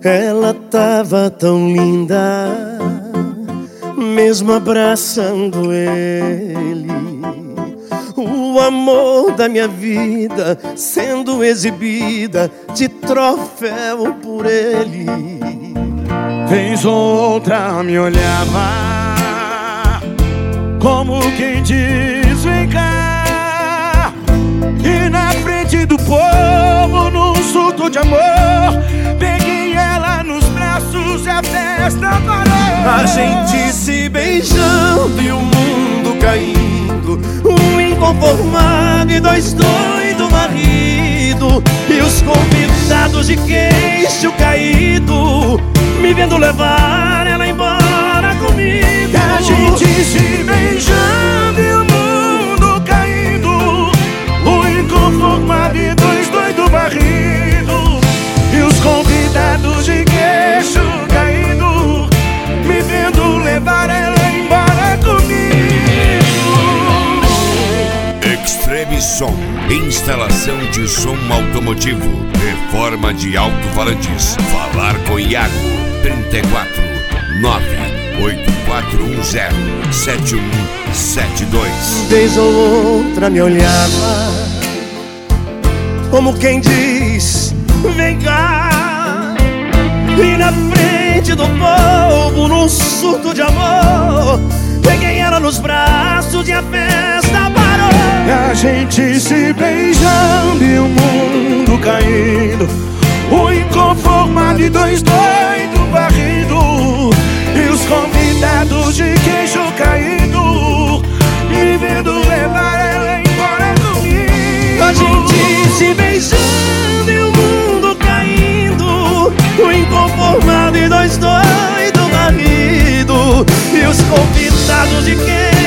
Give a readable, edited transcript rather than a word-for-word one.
Ela tava tão linda, mesmo abraçando ele. O amor da minha vida sendo exibida de troféu por ele. Vez outra me olhava, como quem diz vem cá. E na frente do povo, num surto de amor, peguei ela nos braços e a festa parou. A gente se beijando e o mundo caindo, um inconformado e dois doidos marido. E os convidados de queixo caído, me vendo levar ela embora comigo. A gente se beijando e o mundo caindo, um inconformado e dois doidos marido. E os convidados de queixo caído, me vendo levar ela embora comigo. Extreme Som, instalação de som automotivo, reforma de alto-falantes. Falar com Iago, 34 98410 7172. Vez ou outra me olhava, como quem diz vem cá. E na frente do povo, num surto de amor, peguei ela nos braços e a festa parou. A gente se beijando e o mundo caindo, um inconformado e dois doidos varrido. E os convidados de queixo caído, me vendo levar ela embora comigo. A gente se beijando e o mundo caindo, um inconformado e dois doidos varrido. E os convidados de queixo